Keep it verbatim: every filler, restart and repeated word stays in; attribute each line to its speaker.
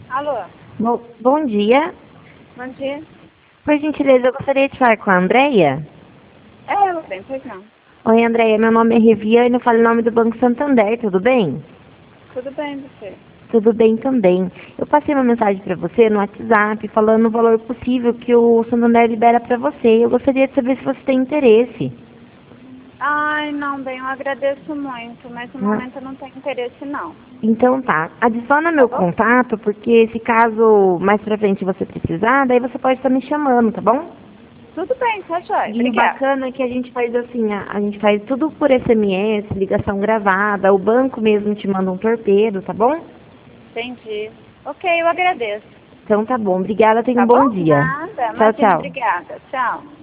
Speaker 1: Alô,
Speaker 2: Bom, bom dia.
Speaker 1: bom dia.
Speaker 2: Por gentileza, eu gostaria de falar com a Andréia.
Speaker 1: É, eu bem, pois não.
Speaker 2: Oi, Andréia, meu nome é Reviane, eu falo em nome do Banco Santander, tudo bem?
Speaker 1: Tudo bem, você?
Speaker 2: Tudo bem também. Eu passei uma mensagem para você no WhatsApp falando o valor possível que o Santander libera para você. Eu gostaria de saber se você tem interesse.
Speaker 1: Ai, não, bem, eu agradeço muito, mas no
Speaker 2: Ah,
Speaker 1: momento eu não tenho interesse, não.
Speaker 2: Então tá, adiciona
Speaker 1: Tá
Speaker 2: meu
Speaker 1: bom?
Speaker 2: contato, porque se caso mais pra frente você precisar, daí você pode estar me chamando, tá bom?
Speaker 1: Tudo bem, tá jóia.
Speaker 2: E o
Speaker 1: Obrigada.
Speaker 2: bacana é que a gente faz assim, a, a gente faz tudo por S M S, ligação gravada, o banco mesmo te manda um torpedo, tá bom?
Speaker 1: Entendi. Ok, eu agradeço.
Speaker 2: Então tá bom, obrigada, tenha um
Speaker 1: Tá
Speaker 2: bom
Speaker 1: bom?
Speaker 2: dia.
Speaker 1: Nada,
Speaker 2: Tchau,
Speaker 1: imagina,
Speaker 2: tchau.
Speaker 1: obrigada. Tchau.